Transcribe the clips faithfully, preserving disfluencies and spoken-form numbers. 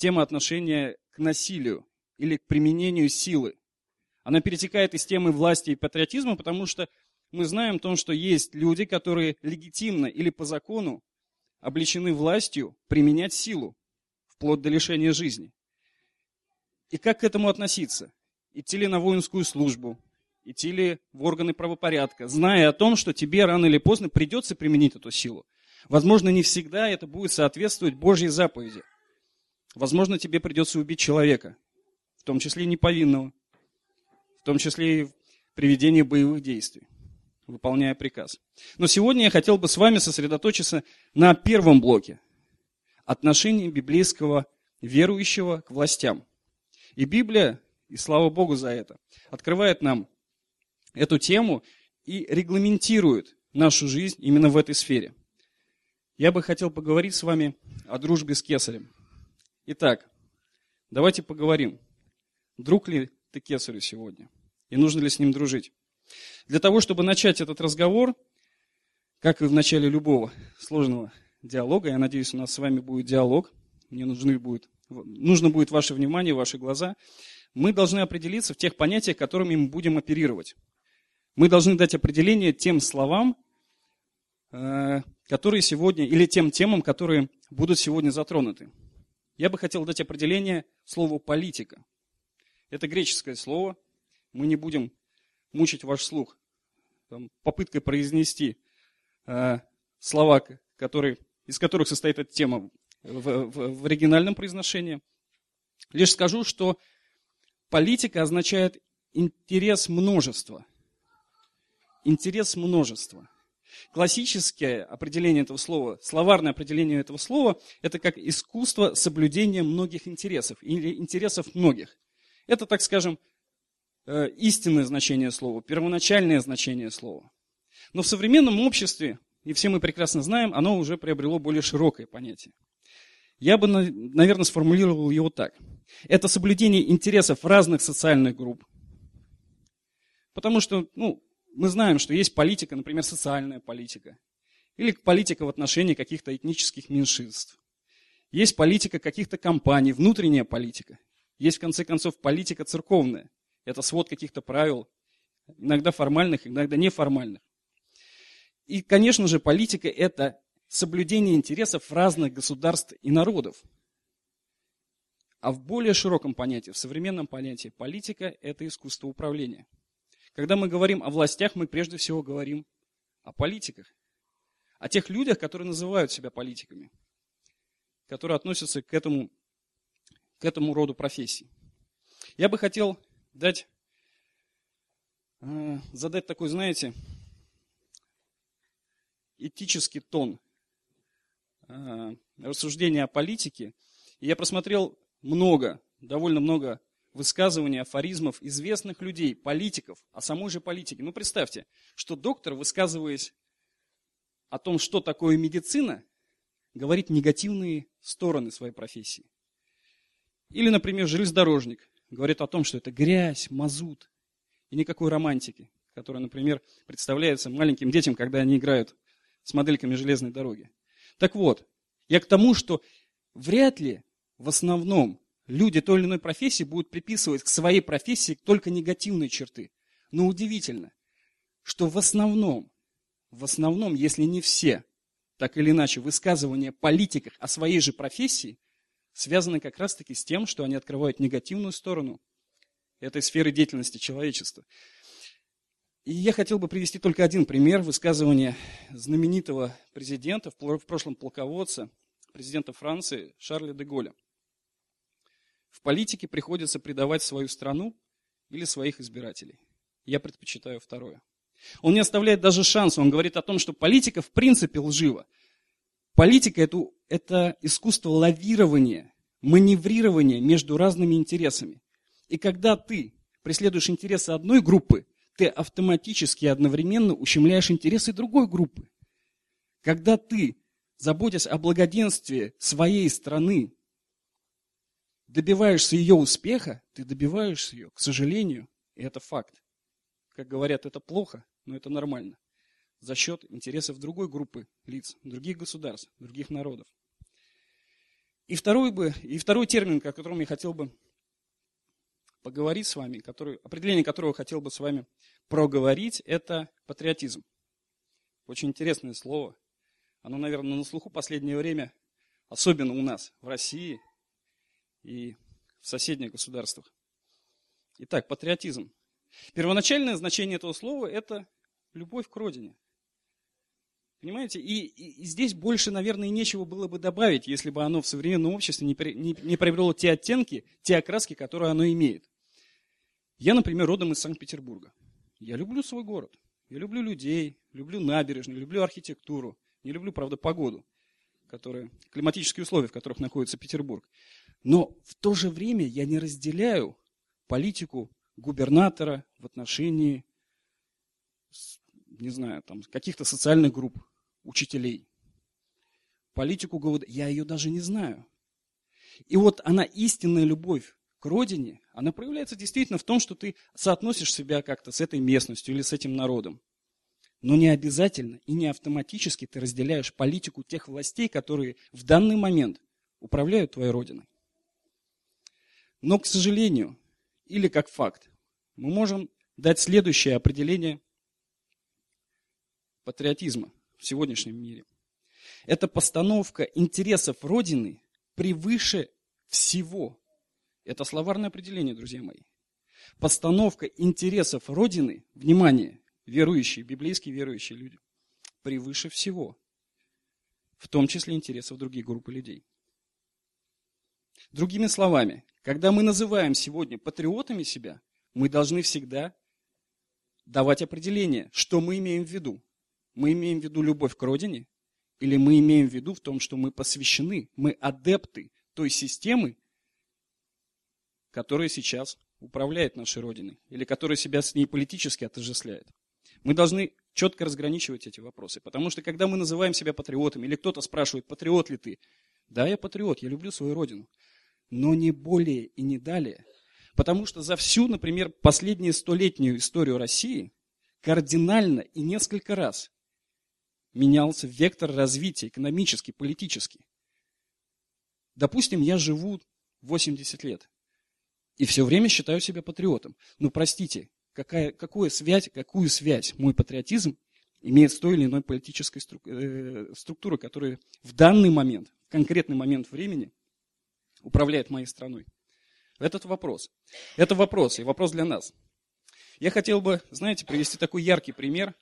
тема отношения к насилию или к применению силы. Она перетекает из темы власти и патриотизма, потому что мы знаем о том, что есть люди, которые легитимно или по закону облечены властью применять силу, вплоть до лишения жизни. И как к этому относиться? Идти ли на воинскую службу? Идти ли в органы правопорядка, зная о том, что тебе рано или поздно придется применить эту силу? Возможно, не всегда это будет соответствовать Божьей заповеди. Возможно, тебе придется убить человека, в том числе и неповинного, в том числе и при ведении боевых действий, выполняя приказ. Но сегодня я хотел бы с вами сосредоточиться на первом блоке – отношении библейского верующего к властям. И Библия, и слава Богу за это, открывает нам эту тему и регламентирует нашу жизнь именно в этой сфере. Я бы хотел поговорить с вами о дружбе с Кесарем. Итак, давайте поговорим, друг ли ты Кесарю сегодня, и нужно ли с ним дружить. Для того, чтобы начать этот разговор, как и в начале любого сложного диалога, я надеюсь, у нас с вами будет диалог, мне нужны будет, нужно будет ваше внимание, ваши глаза, мы должны определиться в тех понятиях, которыми мы будем оперировать. Мы должны дать определение тем словам, которые сегодня, или тем темам, которые будут сегодня затронуты. Я бы хотел дать определение слову «политика». Это греческое слово. Мы не будем мучить ваш слух там, попыткой произнести э, слова, которые, из которых состоит эта тема в, в, в оригинальном произношении. Лишь скажу, что политика означает интерес множества. Интерес множества. Классическое определение этого слова, словарное определение этого слова, это как искусство соблюдения многих интересов или интересов многих. Это, так скажем, истинное значение слова, первоначальное значение слова. Но в современном обществе, и все мы прекрасно знаем, оно уже приобрело более широкое понятие. Я бы, наверное, сформулировал его так. Это соблюдение интересов разных социальных групп. Потому что, ну, мы знаем, что есть политика, например, социальная политика, или политика в отношении каких-то этнических меньшинств. Есть политика каких-то компаний, внутренняя политика. Есть, в конце концов, политика церковная. Это свод каких-то правил, иногда формальных, иногда неформальных. И, конечно же, политика – это соблюдение интересов разных государств и народов. А в более широком понятии, в современном понятии, политика – это искусство управления. Когда мы говорим о властях, мы прежде всего говорим о политиках, о тех людях, которые называют себя политиками, которые относятся к этому, к этому роду профессий. Я бы хотел дать, задать такой, знаете, этический тон рассуждения о политике. И я просмотрел много, довольно много высказываний, афоризмов известных людей, политиков, о самой же политике. Ну, представьте, что доктор, высказываясь о том, что такое медицина, говорит негативные стороны своей профессии. Или, например, железнодорожник говорит о том, что это грязь, мазут и никакой романтики, которая, например, представляется маленьким детям, когда они играют с модельками железной дороги. Так вот, я к тому, что вряд ли в основном люди той или иной профессии будут приписывать к своей профессии только негативные черты. Но удивительно, что в основном, в основном, если не все, так или иначе, высказывания политиков о своей же профессии связаны как раз-таки с тем, что они открывают негативную сторону этой сферы деятельности человечества. И я хотел бы привести только один пример высказывания знаменитого президента, в прошлом полководца, президента Франции Шарля де Голля. В политике приходится предавать свою страну или своих избирателей. Я предпочитаю второе. Он не оставляет даже шанса. Он говорит о том, что политика в принципе лжива. Политика это, – это искусство лавирования, маневрирования между разными интересами. И когда ты преследуешь интересы одной группы, ты автоматически одновременно ущемляешь интересы другой группы. Когда ты, заботясь о благоденствии своей страны, добиваешься ее успеха, ты добиваешься ее, к сожалению, и это факт. Как говорят, это плохо, но это нормально. За счет интересов другой группы лиц, других государств, других народов. И второй, бы, и второй термин, о котором я хотел бы поговорить с вами, который, определение которого хотел бы с вами проговорить, это патриотизм. Очень интересное слово. Оно, наверное, на слуху в последнее время, особенно у нас, в России и в соседних государствах. Итак, патриотизм. Первоначальное значение этого слова – это любовь к родине. Понимаете? И, и, и здесь больше, наверное, нечего было бы добавить, если бы оно в современном обществе не, при, не, не приобрело те оттенки, те окраски, которые оно имеет. Я, например, родом из Санкт-Петербурга. Я люблю свой город. Я люблю людей, люблю набережную, люблю архитектуру. Не люблю, правда, погоду, которая, климатические условия, в которых находится Петербург. Но в то же время я не разделяю политику губернатора в отношении, не знаю, там, каких-то социальных групп, учителей. Политику ГУВД, я ее даже не знаю. И вот она, истинная любовь к родине, она проявляется действительно в том, что ты соотносишь себя как-то с этой местностью или с этим народом. Но не обязательно и не автоматически ты разделяешь политику тех властей, которые в данный момент управляют твоей родиной. Но, к сожалению, или как факт, мы можем дать следующее определение патриотизма в сегодняшнем мире. Это постановка интересов Родины превыше всего. Это словарное определение, друзья мои. Постановка интересов Родины, внимание, верующие, библейские верующие люди, превыше всего, в том числе интересов других групп людей. Другими словами, когда мы называем сегодня патриотами себя, мы должны всегда давать определение, что мы имеем в виду. Мы имеем в виду любовь к родине, или мы имеем в виду в том, что мы посвящены, мы адепты той системы, которая сейчас управляет нашей родиной, или которая себя с ней политически отождествляет. Мы должны четко разграничивать эти вопросы, потому что когда мы называем себя патриотами, или кто-то спрашивает, патриот ли ты? Да, я патриот, я люблю свою родину, но не более и не далее. Потому что за всю, например, последнюю столетнюю историю России кардинально и несколько раз менялся вектор развития экономический, политический. Допустим, я живу восемьдесят лет и все время считаю себя патриотом. Но простите, какая, какую, связь, какую связь мой патриотизм имеет с той или иной политической структурой, которая в данный момент, в конкретный момент времени управляет моей страной? Этот вопрос. Это вопрос, и вопрос для нас. Я хотел бы, знаете, привести такой яркий пример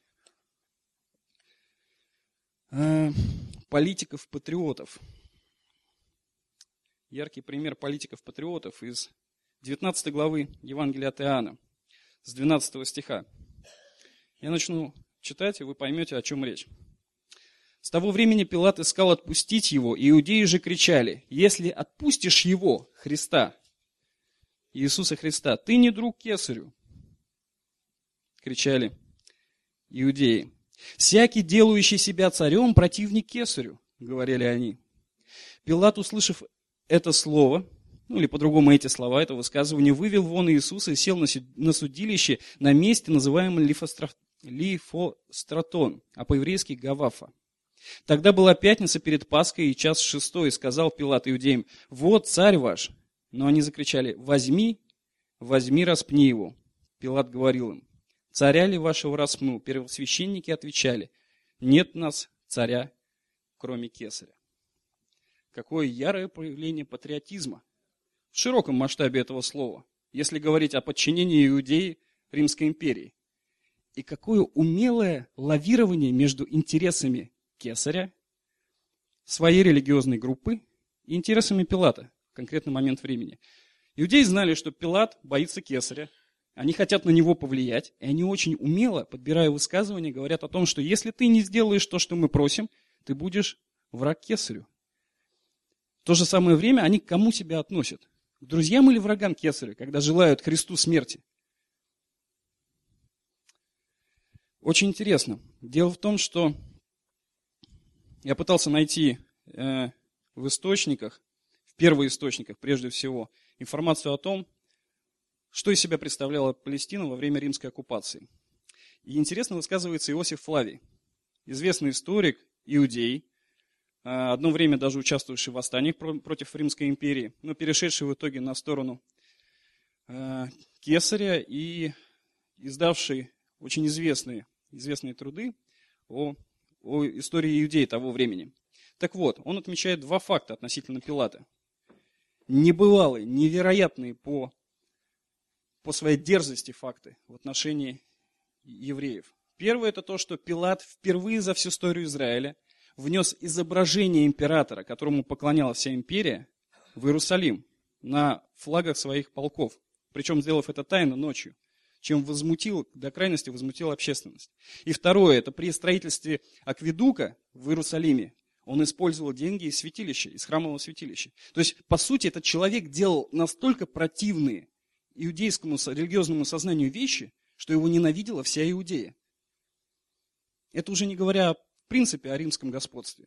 э, политиков-патриотов. Яркий пример политиков-патриотов из девятнадцатой главы Евангелия от Иоанна, с двенадцатого стиха. Я начну читать, и вы поймете, о чем речь. С того времени Пилат искал отпустить его, и иудеи же кричали: «Если отпустишь его, Христа, Иисуса Христа, ты не друг кесарю», кричали иудеи. «Всякий, делающий себя царем, противник кесарю», говорили они. Пилат, услышав это слово, ну или по-другому эти слова, это высказывание, вывел вон Иисуса и сел на судилище на месте, называемом Лифостратон, а по-еврейски Гавафа. Тогда была пятница перед Пасхой и час шестой, и сказал Пилат иудеям: «Вот царь ваш». Но они закричали: «Возьми, возьми, распни его». Пилат говорил им: «Царя ли вашего распну?» Первосвященники отвечали: «Нет у нас царя, кроме кесаря». Какое ярое проявление патриотизма в широком масштабе этого слова, если говорить о подчинении Иудеи Римской империи. И какое умелое лавирование между интересами кесаря, своей религиозной группы, и интересами Пилата в конкретный момент времени. Иудеи знали, что Пилат боится кесаря, они хотят на него повлиять, и они очень умело, подбирая высказывания, говорят о том, что если ты не сделаешь то, что мы просим, ты будешь враг кесарю. В то же самое время они к кому себя относят? К друзьям или врагам кесаря, когда желают Христу смерти? Очень интересно. Дело в том, что я пытался найти э, в источниках, в первоисточниках прежде всего, информацию о том, что из себя представляла Палестина во время римской оккупации. И интересно высказывается Иосиф Флавий, известный историк, иудей, одно время даже участвовавший в восстаниях против Римской империи, но перешедший в итоге на сторону Кесаря и издавший очень известные, известные труды о, о истории иудеи того времени. Так вот, он отмечает два факта относительно Пилата. Небывалые, невероятные по, по своей дерзости факты в отношении евреев. Первое – это то, что Пилат впервые за всю историю Израиля внес изображение императора, которому поклонялась вся империя, в Иерусалим на флагах своих полков. Причем сделав это тайно ночью, чем возмутил, до крайности возмутил общественность. И второе – это при строительстве акведука в Иерусалиме он использовал деньги из святилища, из храмового святилища. То есть, по сути, этот человек делал настолько противные иудейскому религиозному сознанию вещи, что его ненавидела вся Иудея. Это уже не говоря, в принципе, о римском господстве.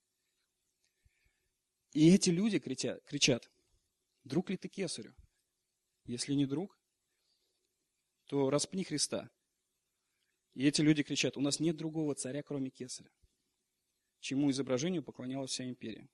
И эти люди кричат, кричат: друг ли ты Кесарю? Если не друг, то распни Христа. И эти люди кричат: у нас нет другого царя, кроме Кесаря, чему изображению поклонялась вся империя.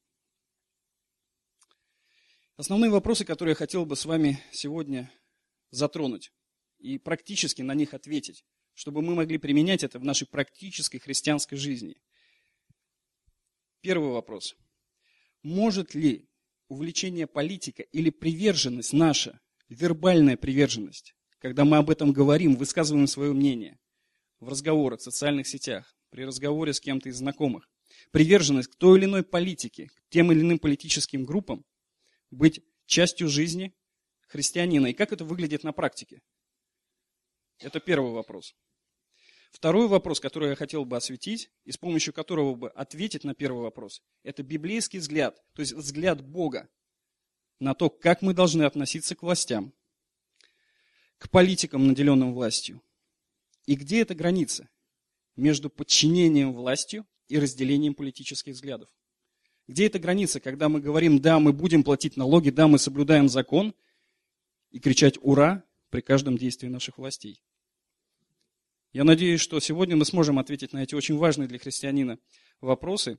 Основные вопросы, которые я хотел бы с вами сегодня затронуть и практически на них ответить, чтобы мы могли применять это в нашей практической христианской жизни. Первый вопрос. Может ли увлечение политикой или приверженность наша, вербальная приверженность, когда мы об этом говорим, высказываем свое мнение в разговорах, в социальных сетях, при разговоре с кем-то из знакомых, приверженность к той или иной политике, к тем или иным политическим группам, быть частью жизни христианина? И как это выглядит на практике? Это первый вопрос. Второй вопрос, который я хотел бы осветить, и с помощью которого бы ответить на первый вопрос, это библейский взгляд, то есть взгляд Бога на то, как мы должны относиться к властям, к политикам, наделенным властью. И где эта граница между подчинением властью и разделением политических взглядов? Где эта граница, когда мы говорим: да, мы будем платить налоги, да, мы соблюдаем закон, и кричать «Ура!» при каждом действии наших властей? Я надеюсь, что сегодня мы сможем ответить на эти очень важные для христианина вопросы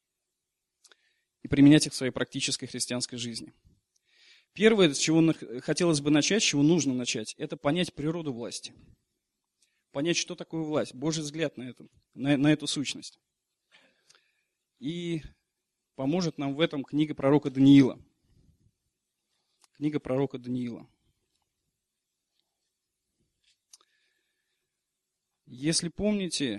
и применять их в своей практической христианской жизни. Первое, с чего хотелось бы начать, с чего нужно начать, это понять природу власти. Понять, что такое власть, Божий взгляд на, это, на, на эту сущность. И поможет нам в этом книга пророка Даниила. Книга пророка Даниила. Если помните,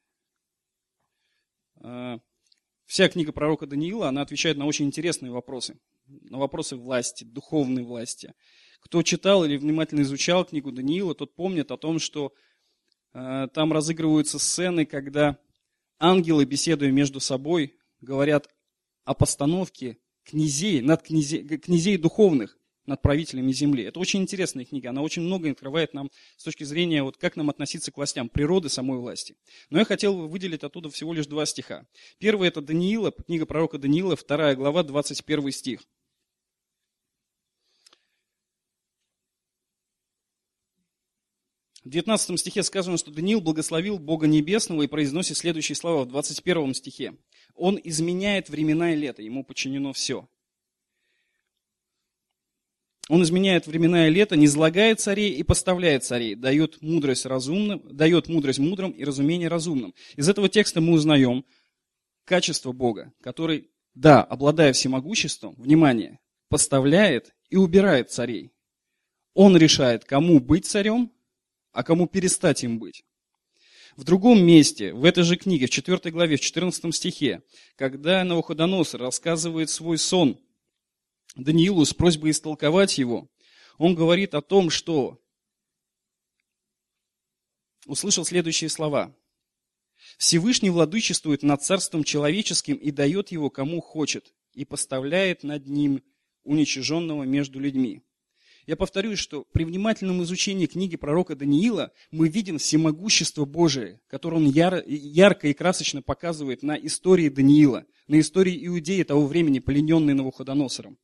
вся книга пророка Даниила, она отвечает на очень интересные вопросы. На вопросы власти, духовной власти. Кто читал или внимательно изучал книгу Даниила, тот помнит о том, что там разыгрываются сцены, когда ангелы, беседуя между собой, говорят о постановке князей, над князей, князей духовных над правителями земли. Это очень интересная книга, она очень много открывает нам с точки зрения, вот, как нам относиться к властям, природы самой власти. Но я хотел бы выделить оттуда всего лишь два стиха. Первый — это Даниила, книга пророка Даниила, вторая глава, двадцать первый стих. В девятнадцатом стихе сказано, что Даниил благословил Бога Небесного и произносит следующие слова в двадцать первом стихе. Он изменяет времена и лето, ему подчинено все. Он изменяет времена и лето, низлагает царей и поставляет царей, дает мудрость разумным, дает мудрость мудрым и разумение разумным. Из этого текста мы узнаем качество Бога, который, да, обладая всемогуществом, внимание, поставляет и убирает царей. Он решает, кому быть царем, а кому перестать им быть. В другом месте, в этой же книге, в четвёртой главе, в четырнадцатом стихе, когда Навуходоносор рассказывает свой сон Даниилу с просьбой истолковать его, он говорит о том, что услышал следующие слова. «Всевышний владычествует над царством человеческим и дает его кому хочет, и поставляет над ним уничиженного между людьми». Я повторюсь, что при внимательном изучении книги пророка Даниила мы видим всемогущество Божие, которое он яро, ярко и красочно показывает на истории Даниила, на истории Иудеи того времени, плененной Навуходоносором.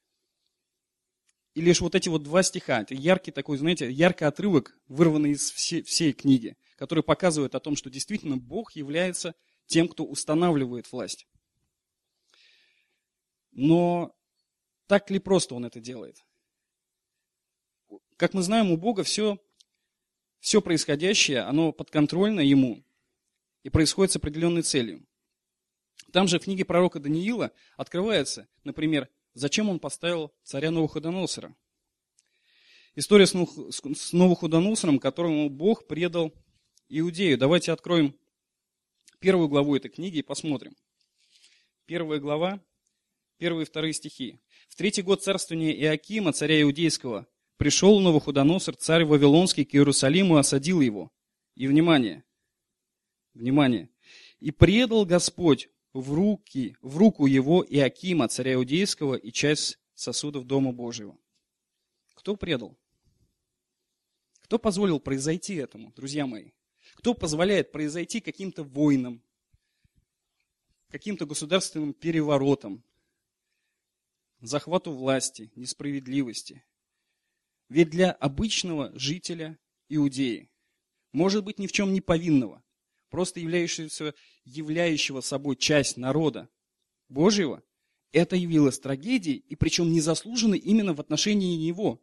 И лишь вот эти вот два стиха, это яркий такой, знаете, яркий отрывок, вырванный из всей, всей книги, который показывает о том, что действительно Бог является тем, кто устанавливает власть. Но так ли просто он это делает? Как мы знаем, у Бога все, все происходящее, оно подконтрольно Ему и происходит с определенной целью. Там же в книге пророка Даниила открывается, например, зачем он поставил царя Навуходоносора. История с Навуходоносором, которому Бог предал Иудею. Давайте откроем первую главу этой книги и посмотрим. Первая глава, первые и вторые стихи. «В третий год царствования Иоакима, царя Иудейского, пришел Навуходоносор, царь Вавилонский, к Иерусалиму и осадил его». И внимание, внимание. «И предал Господь в руки, в руку его Иоакима, царя Иудейского, и часть сосудов Дома Божьего». Кто предал? Кто позволил произойти этому, друзья мои? Кто позволяет произойти каким-то войнам, каким-то государственным переворотам, захвату власти, несправедливости? Ведь для обычного жителя Иудеи, может быть, ни в чем не повинного, просто являющегося, являющего собой часть народа Божьего, это явилось трагедией, и причем незаслуженной именно в отношении него.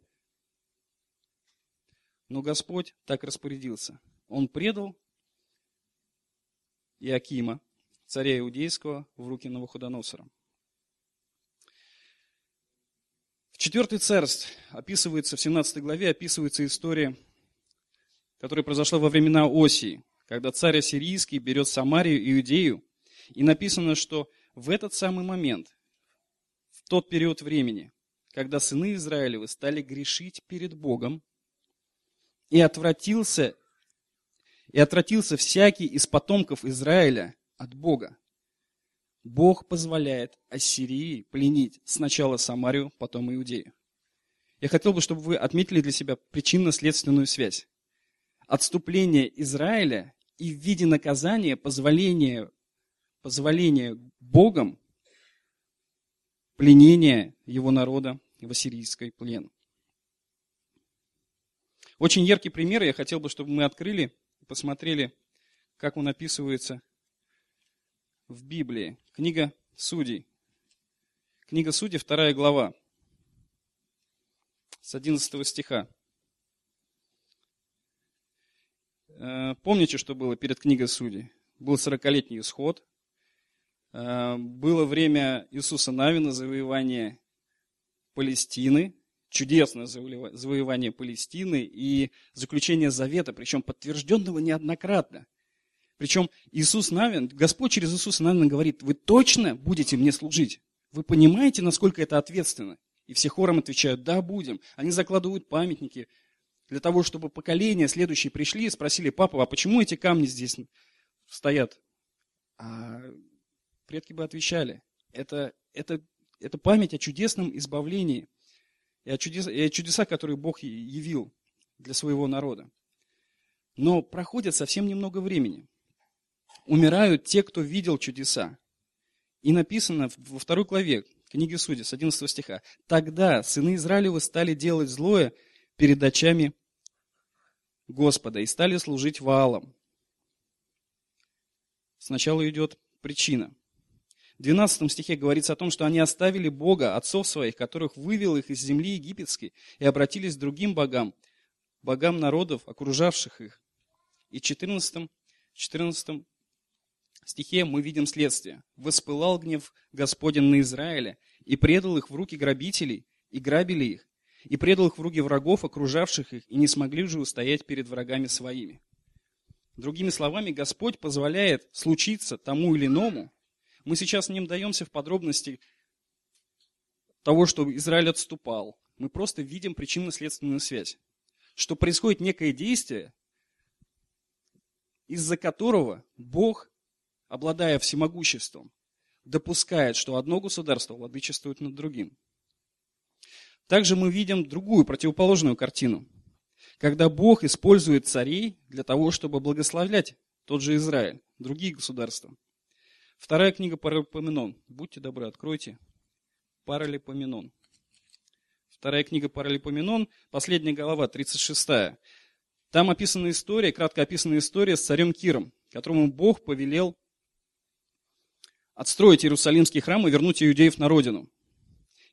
Но Господь так распорядился. Он предал Иоакима, царя Иудейского, в руки Навуходоносора. В четвертой царств описывается, в семнадцатой главе описывается история, которая произошла во времена Осии, когда царь ассирийский берет Самарию и Иудею, и написано, что в этот самый момент, в тот период времени, когда сыны Израилевы стали грешить перед Богом, и отвратился, и отвратился всякий из потомков Израиля от Бога, Бог позволяет Ассирии пленить сначала Самарию, потом Иудею. Я хотел бы, чтобы вы отметили для себя причинно-следственную связь. Отступление Израиля и в виде наказания позволение, позволение Богом пленения его народа в ассирийский плен. Очень яркий пример, я хотел бы, чтобы мы открыли и посмотрели, как он описывается в Библии. Книга Судей. Книга Судей, вторая глава, с одиннадцатого стиха. Помните, что было перед книгой Судей? Был сорокалетний исход. Было время Иисуса Навина, завоевание Палестины, чудесное завоевание Палестины и заключение завета, причем подтвержденного неоднократно. Причем Иисус Навин, Господь через Иисуса Навина говорит: вы точно будете мне служить? Вы понимаете, насколько это ответственно? И все хором отвечают: да, будем. Они закладывают памятники для того, чтобы поколения следующие пришли и спросили: папа, а почему эти камни здесь стоят? А предки бы отвечали: это, это, это память о чудесном избавлении и о, чудес, и о чудесах, которые Бог явил для своего народа. Но проходит совсем немного времени. Умирают те, кто видел чудеса. И написано во второй главе книги Судей с одиннадцатого стиха: «Тогда сыны Израилевы стали делать злое перед очами Господа и стали служить Ваалам». Сначала идет причина. В двенадцатом стихе говорится о том, что они оставили Бога, отцов своих, которых вывел их из земли египетской, и обратились к другим богам, богам народов, окружавших их. И в четырнадцатом, четырнадцатом стихе мы видим следствие. «Воспылал гнев Господень на Израиля, и предал их в руки грабителей, и грабили их, и предал их в руки врагов, окружавших их, и не смогли же устоять перед врагами своими». Другими словами, Господь позволяет случиться тому или иному. Мы сейчас не вдаемся в подробности того, что Израиль отступал. Мы просто видим причинно-следственную связь. Что происходит некое действие, из-за которого Бог, обладая всемогуществом, допускает, что одно государство владычествует над другим. Также мы видим другую, противоположную картину, когда Бог использует царей для того, чтобы благословлять тот же Израиль, другие государства. Вторая книга Паралипоменон. Будьте добры, откройте. Паралипоменон. Вторая книга Паралипоменон, последняя глава, тридцать шестая. Там описана история, кратко описана история с царем Киром, которому Бог повелел отстроить Иерусалимский храм и вернуть иудеев на родину.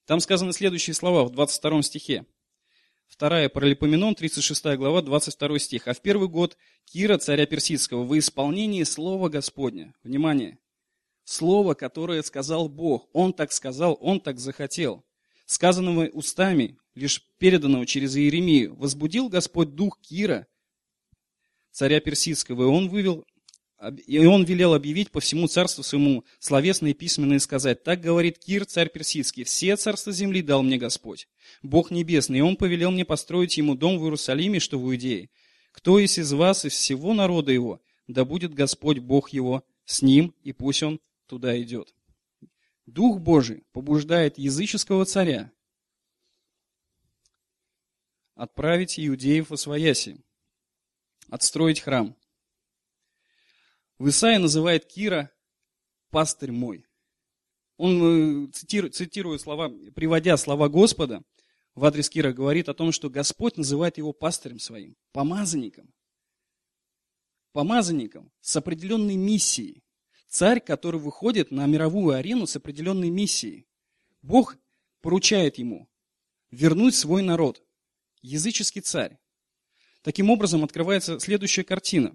Там сказаны следующие слова в двадцать втором стихе. Вторая Паралипоменон, тридцать шестая глава, двадцать второй стих. «А в первый год Кира, царя Персидского, во исполнении слова Господня». Внимание! Слово, которое сказал Бог. Он так сказал, Он так захотел. Сказанного устами, лишь переданного через Иеремию, возбудил Господь дух Кира, царя Персидского, и он вывел, и он велел объявить по всему царству своему словесно и письменно и сказать: «Так говорит Кир, царь Персидский, все царства земли дал мне Господь, Бог небесный, и он повелел мне построить ему дом в Иерусалиме, что в Иудее. Кто есть из вас, из всего народа его, да будет Господь Бог его с ним, и пусть он туда идет». Дух Божий побуждает языческого царя отправить иудеев во свояси, отстроить храм. В Исаии называет Кира «пастырь мой». Он, цитируя слова, приводя слова Господа в адрес Кира, говорит о том, что Господь называет его пастырем своим, помазанником. Помазанником с определенной миссией. Царь, который выходит на мировую арену с определенной миссией. Бог поручает ему вернуть свой народ. Языческий царь. Таким образом, открывается следующая картина.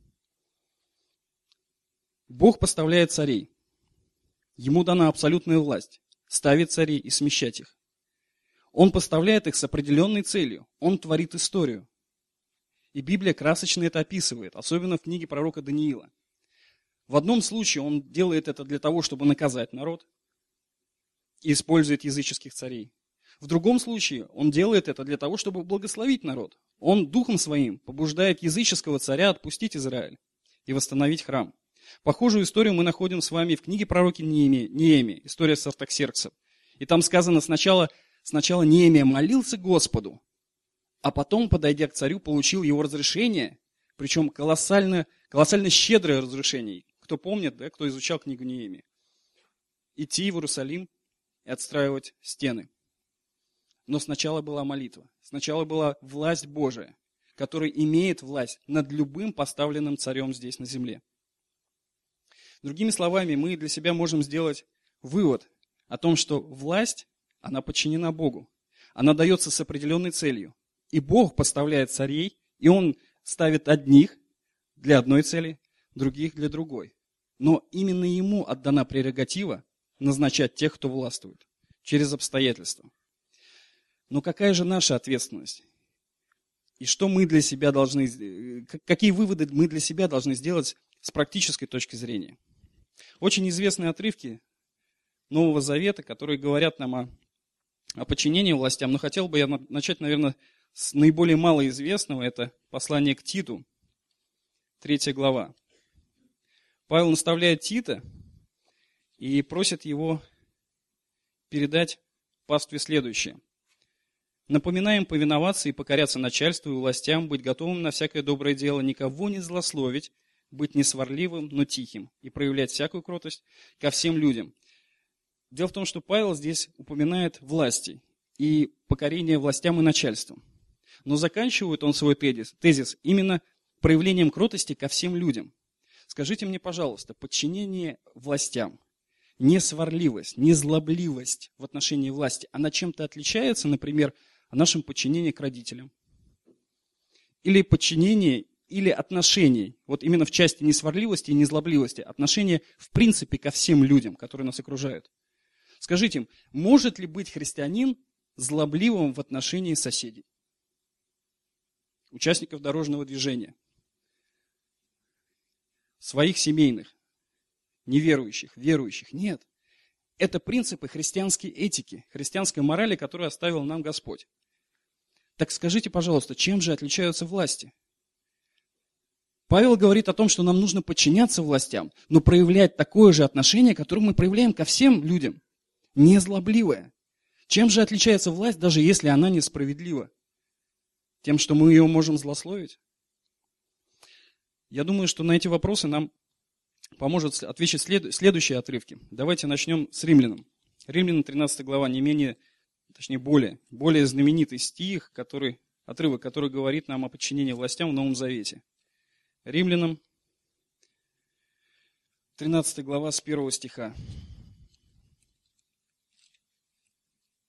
Бог поставляет царей. Ему дана абсолютная власть ставить царей и смещать их. Он поставляет их с определенной целью. Он творит историю. И Библия красочно это описывает, особенно в книге пророка Даниила. В одном случае он делает это для того, чтобы наказать народ и использует языческих царей. В другом случае он делает это для того, чтобы благословить народ. Он духом своим побуждает языческого царя отпустить Израиль и восстановить храм. Похожую историю мы находим с вами в книге пророка Неемии, история с Артаксерксом. И там сказано, сначала, сначала Неемия молился Господу, а потом, подойдя к царю, получил его разрешение, причем колоссально, колоссально щедрое разрешение. Кто помнит, да, кто изучал книгу Неемии, идти в Иерусалим и отстраивать стены. Но сначала была молитва, сначала была власть Божия, которая имеет власть над любым поставленным царем здесь на земле. Другими словами, мы для себя можем сделать вывод о том, что власть, она подчинена Богу. Она дается с определенной целью. И Бог поставляет царей, и Он ставит одних для одной цели, других для другой. Но именно Ему отдана прерогатива назначать тех, кто властвует, через обстоятельства. Но какая же наша ответственность? И что мы для себя должны, какие выводы мы для себя должны сделать с практической точки зрения? Очень известные отрывки Нового Завета, которые говорят нам о, о подчинении властям. Но хотел бы я начать, наверное, с наиболее малоизвестного. Это послание к Титу, третья глава. Павел наставляет Тита и просит его передать пастве следующее. «Напоминаем повиноваться и покоряться начальству и властям, быть готовым на всякое доброе дело, никого не злословить, быть не сварливым, но тихим, и проявлять всякую кротость ко всем людям». Дело в том, что Павел здесь упоминает власти и покорение властям и начальствам. Но заканчивает он свой тезис, тезис именно проявлением кротости ко всем людям. Скажите мне, пожалуйста, подчинение властям, не сварливость, не злобливость в отношении власти, она чем-то отличается, например, от нашем подчинении к родителям? Или подчинение, или отношение, вот именно в части несварливости и незлобливости, отношение в принципе ко всем людям, которые нас окружают? Скажите, может ли быть христианин злобливым в отношении соседей, участников дорожного движения, своих семейных, неверующих, верующих? Нет. Это принципы христианской этики, христианской морали, которую оставил нам Господь. Так скажите, пожалуйста, чем же отличаются власти? Павел говорит о том, что нам нужно подчиняться властям, но проявлять такое же отношение, которое мы проявляем ко всем людям, незлобливое. Чем же отличается власть, даже если она несправедлива? Тем, что мы ее можем злословить? Я думаю, что на эти вопросы нам поможет ответить след... следующие отрывки. Давайте начнем с Римлянам. Римлянам тринадцатая глава, не менее, точнее более, более знаменитый стих, который, отрывок, который говорит нам о подчинении властям в Новом Завете. Римлянам тринадцатая глава с первого стиха.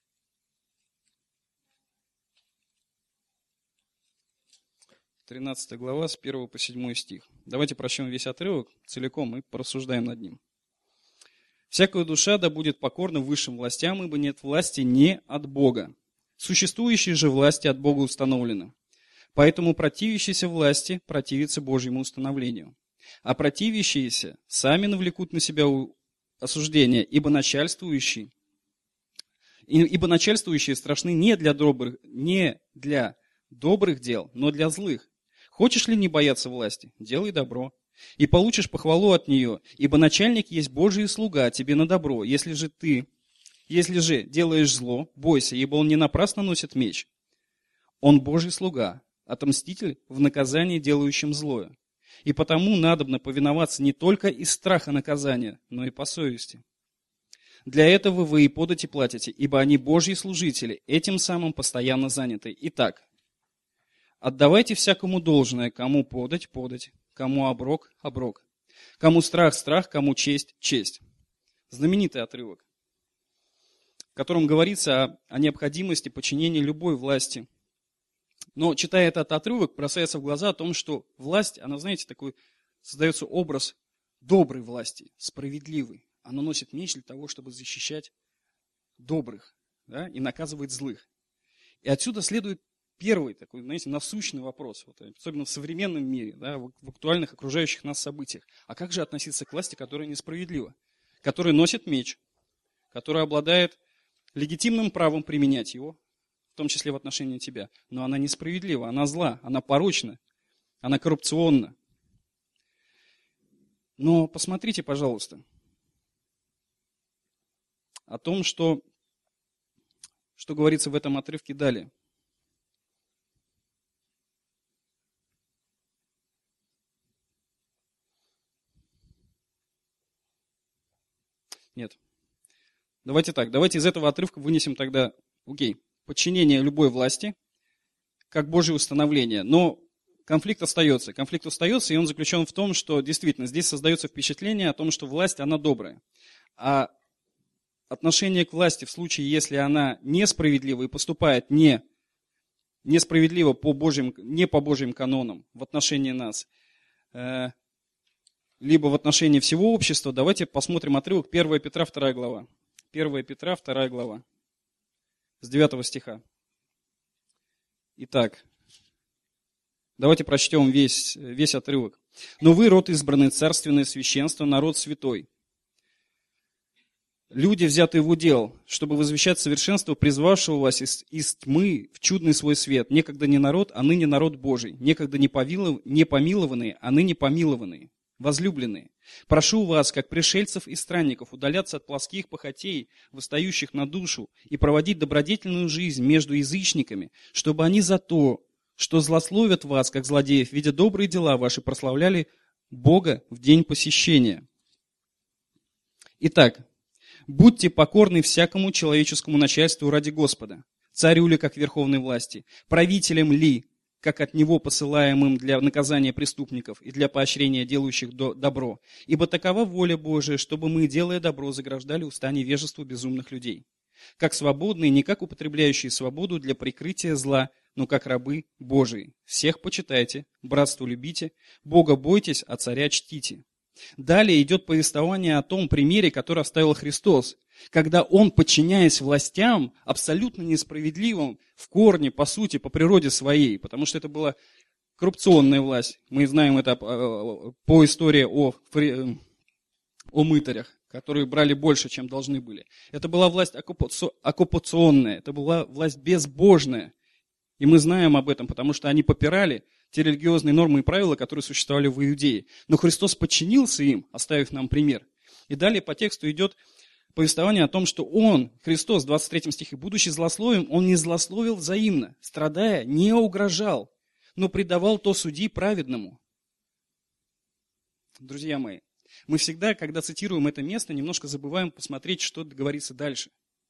тринадцатая глава, с первого по седьмой стих. Давайте прочтем весь отрывок целиком и порассуждаем над ним. «Всякая душа да будет покорна высшим властям, ибо нет власти не от Бога. Существующие же власти от Бога установлены. Поэтому противящиеся власти противятся Божьему установлению. А противящиеся сами навлекут на себя осуждение, ибо начальствующие, ибо начальствующие страшны не для добрых, не для добрых дел, но для злых. Хочешь ли не бояться власти? Делай добро, и получишь похвалу от нее, ибо начальник есть Божий слуга тебе на добро. Если же ты, если же делаешь зло, бойся, ибо он не напрасно носит меч. Он Божий слуга, отмститель в наказании делающим злое. И потому надобно повиноваться не только из страха наказания, но и по совести. Для этого вы и подати платите, ибо они Божьи служители, этим самым постоянно заняты. Итак, отдавайте всякому должное, кому подать, подать, кому оброк, оброк, кому страх, страх, кому честь, честь». Знаменитый отрывок, в котором говорится о, о необходимости подчинения любой власти. Но, читая этот отрывок, бросается в глаза о том, что власть, она, знаете, такой, создается образ доброй власти, справедливой. Она носит меч для того, чтобы защищать добрых, да, и наказывать злых. И отсюда следует первый такой, знаете, насущный вопрос, вот, особенно в современном мире, да, в, в актуальных окружающих нас событиях. А как же относиться к власти, которая несправедлива, которая носит меч, которая обладает легитимным правом применять его, в том числе в отношении тебя, но она несправедлива, она зла, она порочна, она коррупционна. Но посмотрите, пожалуйста, о том, что, что говорится в этом отрывке далее. Нет. Давайте так, давайте из этого отрывка вынесем тогда, окей, подчинение любой власти, как Божье установление. Но конфликт остается. Конфликт остается, и он заключен в том, что действительно здесь создается впечатление о том, что власть, она добрая. А отношение к власти в случае, если она несправедлива и поступает не, несправедливо по Божьим, не по Божьим канонам в отношении нас, э, либо в отношении всего общества, давайте посмотрим отрывок первое Петра, вторая глава. первое Петра, вторая глава. С девятого стиха. Итак, давайте прочтем весь, весь отрывок. «Но вы, род избранный, царственное священство, народ святой, люди, взятые в удел, чтобы возвещать совершенство, призвавшего вас из, из тьмы в чудный свой свет, некогда не народ, а ныне народ Божий, некогда не, повилов, не помилованные, а ныне помилованные, возлюбленные. Прошу вас, как пришельцев и странников, удаляться от плоских похотей, восстающих на душу, и проводить добродетельную жизнь между язычниками, чтобы они за то, что злословят вас, как злодеев, видя добрые дела ваши, прославляли Бога в день посещения. Итак, будьте покорны всякому человеческому начальству ради Господа, царю ли, как верховной власти, правителям ли, как от него посылаемым для наказания преступников и для поощрения делающих добро. Ибо такова воля Божия, чтобы мы, делая добро, заграждали уста невежеству безумных людей. Как свободные, не как употребляющие свободу для прикрытия зла, но как рабы Божии. Всех почитайте, братство любите, Бога бойтесь, а царя чтите». Далее идет повествование о том примере, который оставил Христос, когда Он, подчиняясь властям, абсолютно несправедливым в корне, по сути, по природе своей, потому что это была коррупционная власть. Мы знаем это по истории о, о мытарях, которые брали больше, чем должны были. Это была власть оккупационная, это была власть безбожная. И мы знаем об этом, потому что они попирали те религиозные нормы и правила, которые существовали в Иудее. Но Христос подчинился им, оставив нам пример. И далее по тексту идет повествование о том, что Он, Христос, в двадцать третьем стихе, будучи злословием, Он не злословил взаимно, страдая, не угрожал, но предавал то судьи праведному. Друзья мои, мы всегда, когда цитируем это место, немножко забываем посмотреть, что говорится дальше.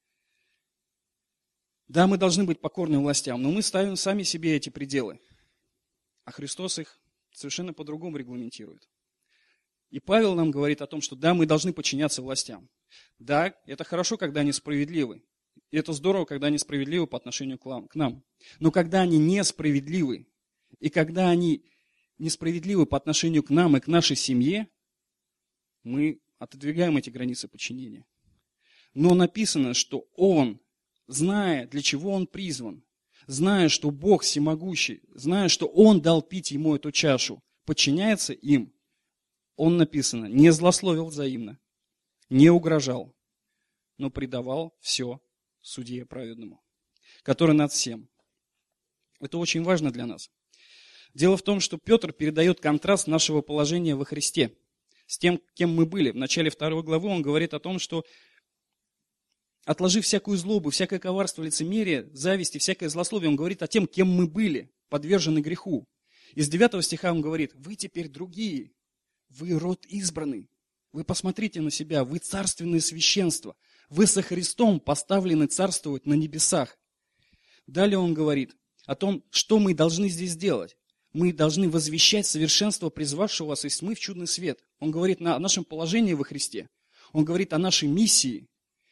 Да, мы должны быть покорны властям, но мы ставим сами себе эти пределы. А Христос их совершенно по-другому регламентирует. И Павел нам говорит о том, что да, мы должны подчиняться властям. Да, это хорошо, когда они справедливы. И это здорово, когда они справедливы по отношению к нам. Но когда они несправедливы, И когда они несправедливы по отношению к нам и к нашей семье, мы отодвигаем эти границы подчинения. Но написано, что он, зная, для чего он призван, зная, что Бог всемогущий, зная, что он дал пить ему эту чашу, подчиняется им, он, написано, не злословил взаимно, не угрожал, но предавал все судье праведному, который над всем. Это очень важно для нас. Дело в том, что Петр передает контраст нашего положения во Христе с тем, кем мы были. В начале второй главы он говорит о том, что отложив всякую злобу, всякое коварство, лицемерие, зависть и всякое злословие, он говорит о тем, кем мы были, подвержены греху. Из девятого стиха он говорит: вы теперь другие, вы род избранный, вы посмотрите на себя, вы царственное священство, вы со Христом поставлены царствовать на небесах. Далее он говорит о том, что мы должны здесь делать. Мы должны возвещать совершенство призвавшего вас из тьмы в чудный свет. Он говорит о нашем положении во Христе. Он говорит о нашей миссии.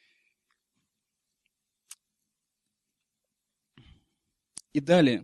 И далее,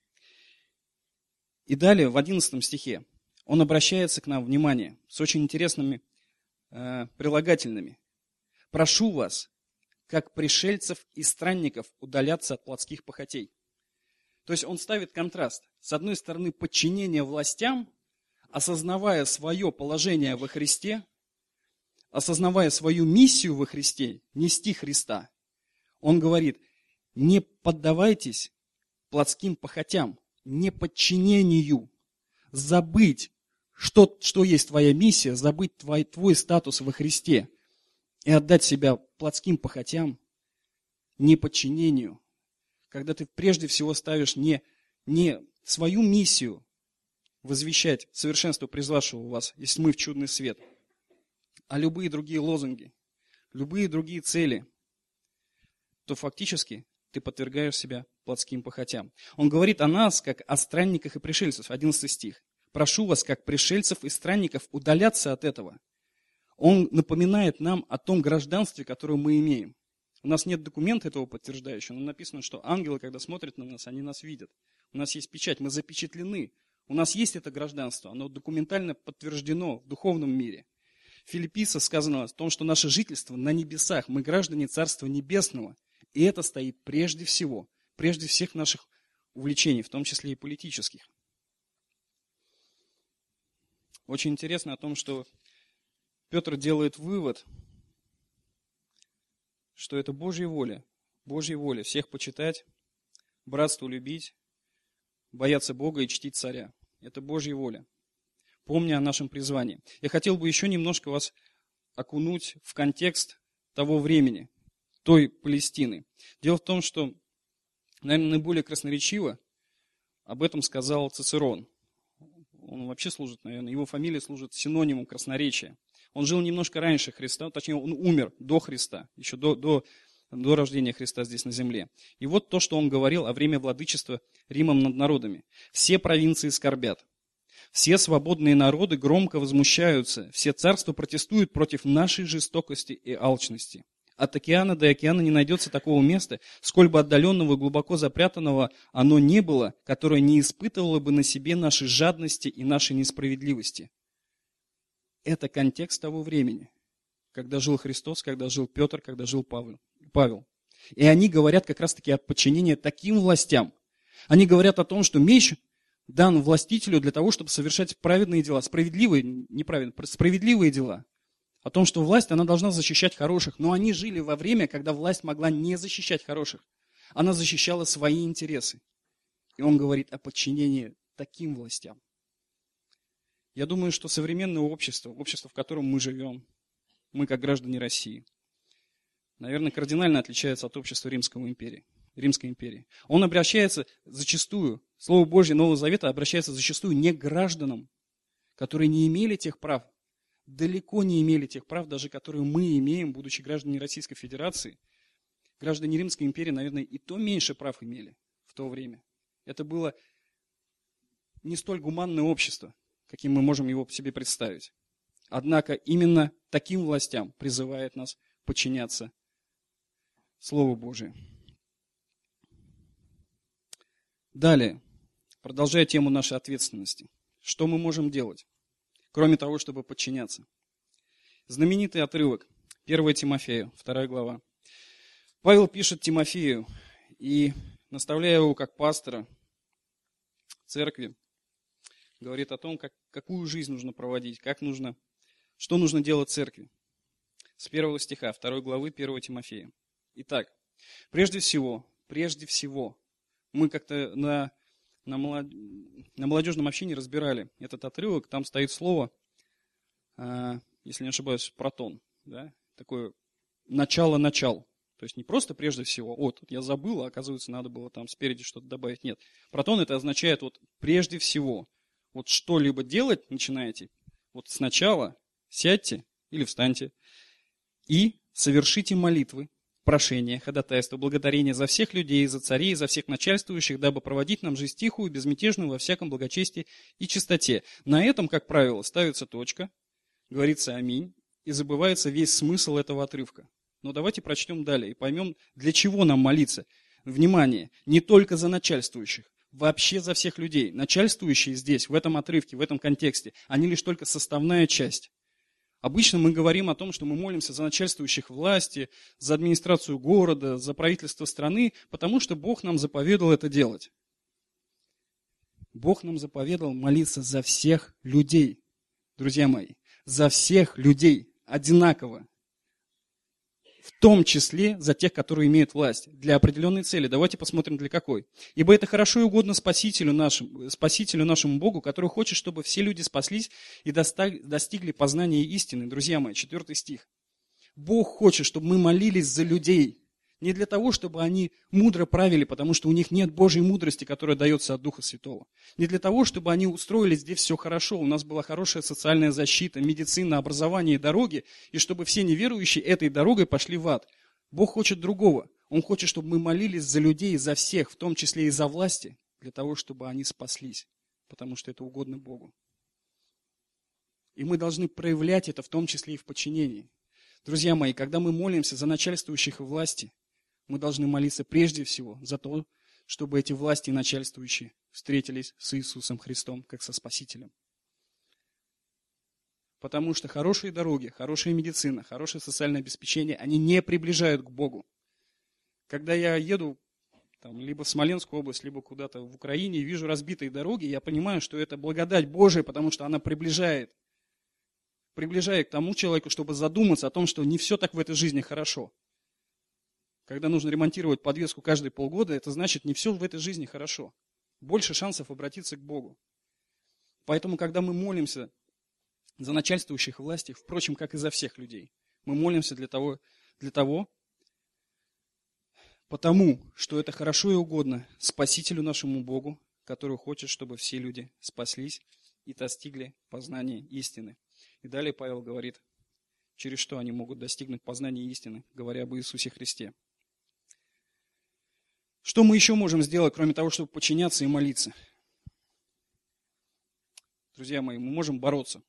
и далее в одиннадцатом стихе он обращается к нам, внимание, с очень интересными э, прилагательными. «Прошу вас, как пришельцев и странников, удаляться от плотских похотей». То есть он ставит контраст. С одной стороны, подчинение властям, осознавая свое положение во Христе, осознавая свою миссию во Христе, нести Христа. Он говорит: не поддавайтесь плотским похотям, неподчинению, забыть, что, что есть твоя миссия, забыть твой, твой статус во Христе и отдать себя плотским похотям, неподчинению. Когда ты прежде всего ставишь не, не свою миссию возвещать совершенство призвавшего вас из тьмы в чудный свет, а любые другие лозунги, любые другие цели, то фактически ты подвергаешь себя плотским похотям. Он говорит о нас, как о странниках и пришельцев. одиннадцатый стих. «Прошу вас, как пришельцев и странников, удаляться от этого». Он напоминает нам о том гражданстве, которое мы имеем. У нас нет документа этого подтверждающего, но написано, что ангелы, когда смотрят на нас, они нас видят. У нас есть печать, мы запечатлены. У нас есть это гражданство, оно документально подтверждено в духовном мире. В Филиппийцам сказано о том, что наше жительство на небесах, мы граждане Царства Небесного. И это стоит прежде всего, прежде всех наших увлечений, в том числе и политических. Очень интересно о том, что Петр делает вывод, что это Божья воля, Божья воля всех почитать, братство любить, бояться Бога и чтить царя. Это Божья воля. Помня о нашем призвании. Я хотел бы еще немножко вас окунуть в контекст того времени, той Палестины. Дело в том, что, наверное, наиболее красноречиво об этом сказал Цицерон. Он вообще служит, наверное, его фамилия служит синонимом красноречия. Он жил немножко раньше Христа, точнее, он умер до Христа, еще до, до, до рождения Христа здесь на земле. И вот то, что он говорил о время владычества Римом над народами. «Все провинции скорбят, все свободные народы громко возмущаются, все царства протестуют против нашей жестокости и алчности. От океана до океана не найдется такого места, сколь бы отдаленного и глубоко запрятанного оно не было, которое не испытывало бы на себе нашей жадности и нашей несправедливости». Это контекст того времени, когда жил Христос, когда жил Петр, когда жил Павел. И они говорят как раз-таки о подчинении таким властям. Они говорят о том, что меч дан властителю для того, чтобы совершать праведные дела, справедливые, неправильно, справедливые дела. О том, что власть, она должна защищать хороших. Но они жили во время, когда власть могла не защищать хороших. Она защищала свои интересы. И он говорит о подчинении таким властям. Я думаю, что современное общество, общество, в котором мы живем, мы как граждане России, наверное, кардинально отличается от общества Римской империи. Римской империи. Он обращается зачастую, Слово Божье Нового Завета обращается зачастую не к гражданам, которые не имели тех прав, далеко не имели тех прав, даже которые мы имеем, будучи гражданами Российской Федерации. Граждане Римской империи, наверное, и то меньше прав имели в то время. Это было не столь гуманное общество, каким мы можем его себе представить. Однако именно таким властям призывает нас подчиняться Слову Божию. Далее, Продолжая тему нашей ответственности. Что мы можем делать, кроме того, чтобы подчиняться? Знаменитый отрывок, первое Тимофею, вторая глава. Павел пишет Тимофею, и, наставляя его как пастора церкви, говорит о том, как, какую жизнь нужно проводить, как нужно, что нужно делать церкви. С первого стиха, второй главы, первого Тимофея. Итак, прежде всего, прежде всего, мы как-то на, на, молод... на молодежном общении разбирали этот отрывок, там стоит слово, э, если не ошибаюсь, протон, да? Такое начало-начал. То есть не просто прежде всего, вот я забыл, а оказывается надо было там спереди что-то добавить. Нет, протон это означает вот прежде всего. Вот что-либо делать начинаете, вот сначала сядьте или встаньте и совершите молитвы, прошения, ходатайства, благодарения за всех людей, за царей, за всех начальствующих, дабы проводить нам жизнь тихую, безмятежную во всяком благочестии и чистоте. На этом, как правило, ставится точка, говорится аминь, и забывается весь смысл этого отрывка. Но давайте прочтем далее и поймем, для чего нам молиться. Внимание, не только за начальствующих, вообще за всех людей. Начальствующие здесь, в этом отрывке, в этом контексте, они лишь только составная часть. Обычно мы говорим о том, что мы молимся за начальствующих власти, за администрацию города, за правительство страны, потому что Бог нам заповедал это делать. Бог нам заповедал молиться за всех людей, друзья мои, за всех людей одинаково. В том числе за тех, которые имеют власть, для определенной цели. Давайте посмотрим, для какой. Ибо это хорошо и угодно Спасителю нашему, Спасителю нашему Богу, который хочет, чтобы все люди спаслись и достигли познания истины. Друзья мои, четвертый стих. Бог хочет, чтобы мы молились за людей. Не для того, чтобы они мудро правили, потому что у них нет Божьей мудрости, которая дается от Духа Святого. Не для того, чтобы они устроили здесь все хорошо, у нас была хорошая социальная защита, медицина, образование и дороги, и чтобы все неверующие этой дорогой пошли в ад. Бог хочет другого. Он хочет, чтобы мы молились за людей, за всех, в том числе и за власти, для того, чтобы они спаслись, потому что это угодно Богу. И мы должны проявлять это в том числе и в подчинении. Друзья мои, когда мы молимся за начальствующих власти, мы должны молиться прежде всего за то, чтобы эти власти и начальствующие встретились с Иисусом Христом, как со Спасителем. Потому что хорошие дороги, хорошая медицина, хорошее социальное обеспечение, они не приближают к Богу. Когда я еду там, либо в Смоленскую область, либо куда-то в Украине, и вижу разбитые дороги, я понимаю, что это благодать Божия, потому что она приближает. Приближает к тому человеку, чтобы задуматься о том, что не все так в этой жизни хорошо. Когда нужно ремонтировать подвеску каждые полгода, это значит, не все в этой жизни хорошо. Больше шансов обратиться к Богу. Поэтому, когда мы молимся за начальствующих властей, впрочем, как и за всех людей, мы молимся для того, для того, потому что это хорошо и угодно Спасителю нашему Богу, который хочет, чтобы все люди спаслись и достигли познания истины. И далее Павел говорит, через что они могут достигнуть познания истины, говоря об Иисусе Христе. Что мы еще можем сделать, кроме того, чтобы подчиняться и молиться? Друзья мои, мы можем бороться.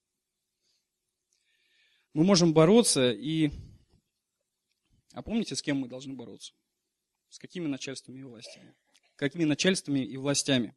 Мы можем бороться и... А помните, с кем мы должны бороться? С какими начальствами и властями? Какими начальствами и властями?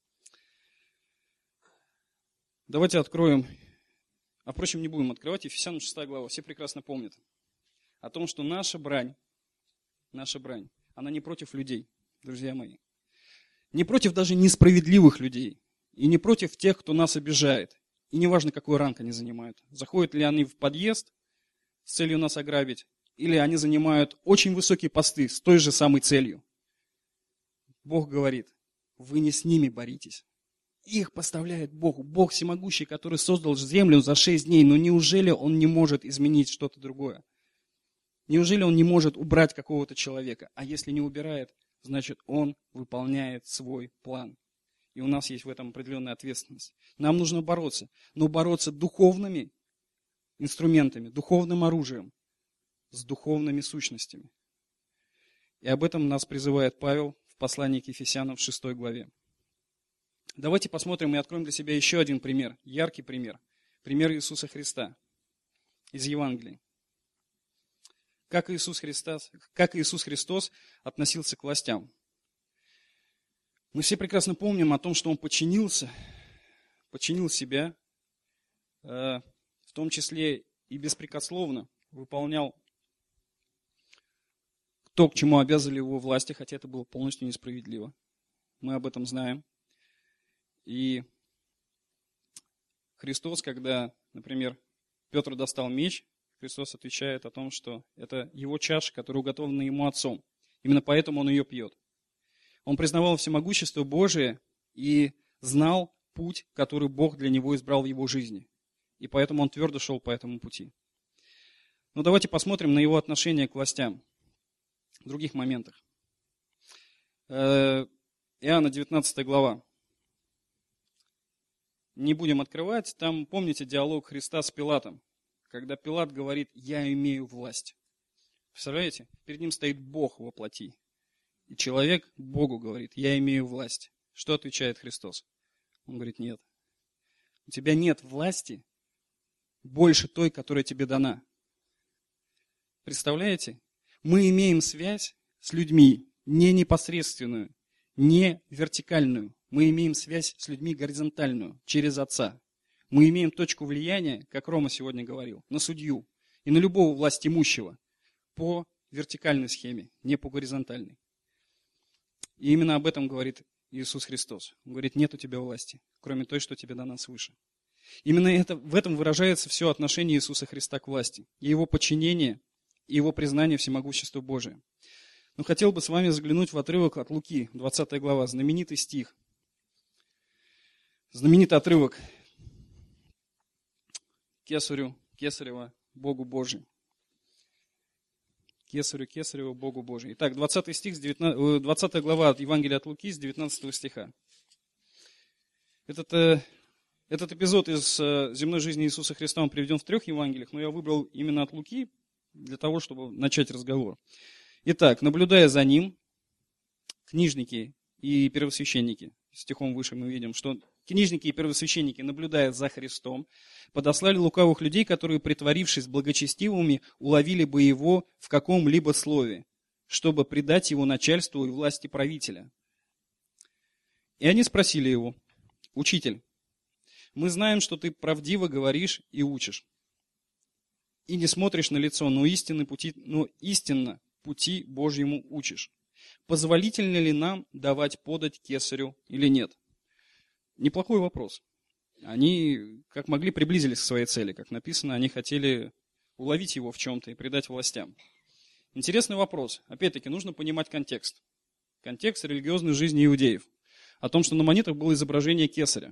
Давайте откроем, а впрочем, не будем открывать, Ефесянам шестая глава, все прекрасно помнят о том, что наша брань, наша брань, она не против людей, друзья мои. Не против даже несправедливых людей. И не против тех, кто нас обижает. И не важно, какой ранг они занимают. Заходят ли они в подъезд с целью нас ограбить, или они занимают очень высокие посты с той же самой целью. Бог говорит, вы не с ними боритесь. Их поставляет Бог. Бог всемогущий, который создал землю за шесть дней. Но неужели Он не может изменить что-то другое? Неужели Он не может убрать какого-то человека? А если не убирает, значит Он выполняет свой план. И у нас есть в этом определенная ответственность. Нам нужно бороться. Но бороться духовными инструментами, духовным оружием, с духовными сущностями. И об этом нас призывает Павел в послании к Ефесянам в шестой главе. Давайте посмотрим и откроем для себя еще один пример, яркий пример. Пример Иисуса Христа из Евангелия. Как Иисус Христос, как Иисус Христос относился к властям. Мы все прекрасно помним о том, что он подчинился, подчинил себя, в том числе и беспрекословно выполнял то, к чему обязывали его власти, хотя это было полностью несправедливо. Мы об этом знаем. И Христос, когда, например, Петр достал меч, Христос отвечает о том, что это его чаша, которая уготована ему Отцом. Именно поэтому он ее пьет. Он признавал всемогущество Божие и знал путь, который Бог для него избрал в его жизни. И поэтому он твердо шел по этому пути. Но давайте посмотрим на его отношение к властям в других моментах. Иоанна девятнадцатая глава. Не будем открывать. Там, помните, диалог Христа с Пилатом, когда Пилат говорит: «Я имею власть». Представляете? Перед ним стоит Бог во плоти. И человек Богу говорит: «Я имею власть». Что отвечает Христос? Он говорит: нет. У тебя нет власти больше той, которая тебе дана. Представляете? Мы имеем связь с людьми не непосредственную, не вертикальную. Мы имеем связь с людьми горизонтальную, через Отца. Мы имеем точку влияния, как Рома сегодня говорил, на судью и на любого властимущего по вертикальной схеме, не по горизонтальной. И именно об этом говорит Иисус Христос. Он говорит: нет у тебя власти, кроме той, что тебе дана свыше. Именно это, в этом выражается все отношение Иисуса Христа к власти, и его подчинение, и его признание всемогущества Божия. Но хотел бы с вами заглянуть в отрывок от Луки, двадцатая глава, знаменитый стих. Знаменитый отрывок: Кесарю Кесарева, Богу Божию. Кесарю Кесарева, Богу Божию. Итак, двадцатый стих, двадцатая глава от Евангелия от Луки, с девятнадцатого стиха. Этот, этот эпизод из земной жизни Иисуса Христа он приведен в трех Евангелиях, но я выбрал именно от Луки для того, чтобы начать разговор. Итак, наблюдая за ним, книжники и первосвященники, стихом выше мы видим, что книжники и первосвященники, наблюдая за Христом, подослали лукавых людей, которые, притворившись благочестивыми, уловили бы его в каком-либо слове, чтобы предать его начальству и власти правителя. И они спросили его: «Учитель, мы знаем, что ты правдиво говоришь и учишь, и не смотришь на лицо, но истинно пути, но истинно пути Божьему учишь. Позволительно ли нам давать подать кесарю или нет?» Неплохой вопрос. Они, как могли, приблизились к своей цели. Как написано, они хотели уловить его в чем-то и предать властям. Интересный вопрос. Опять-таки, нужно понимать контекст. Контекст религиозной жизни иудеев. О том, что на монетах было изображение кесаря.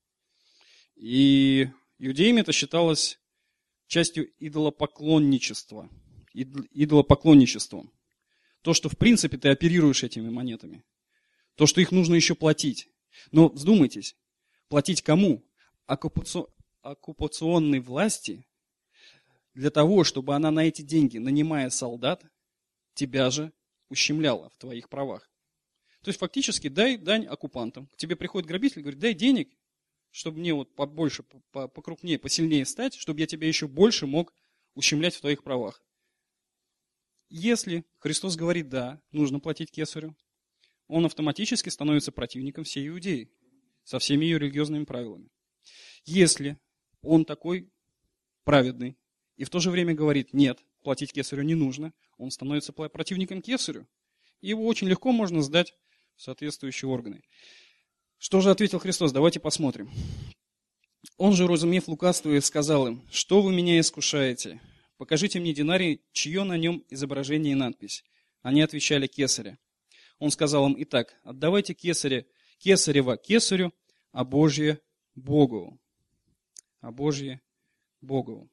И иудеями это считалось частью идолопоклонничества. Идолопоклонничеством. То, что в принципе ты оперируешь этими монетами. То, что их нужно еще платить. Но вздумайтесь, платить кому? Оккупационной власти для того, чтобы она на эти деньги, нанимая солдат, тебя же ущемляла в твоих правах. То есть фактически дай дань оккупантам. К тебе приходит грабитель и говорит: дай денег, чтобы мне вот побольше, покрупнее, посильнее стать, чтобы я тебя еще больше мог ущемлять в твоих правах. Если Христос говорит: да, нужно платить кесарю, он автоматически становится противником всей Иудеи, со всеми ее религиозными правилами. Если он такой праведный и в то же время говорит: нет, платить кесарю не нужно, он становится противником кесарю. И его очень легко можно сдать в соответствующие органы. Что же ответил Христос? Давайте посмотрим. Он же, разумев лукавство, сказал им: что вы меня искушаете? Покажите мне динарий, чье на нем изображение и надпись. Они отвечали: кесаря. Он сказал им: итак, отдавайте кесаря, кесарева кесарю, а Божье Богу. А Божье Богу.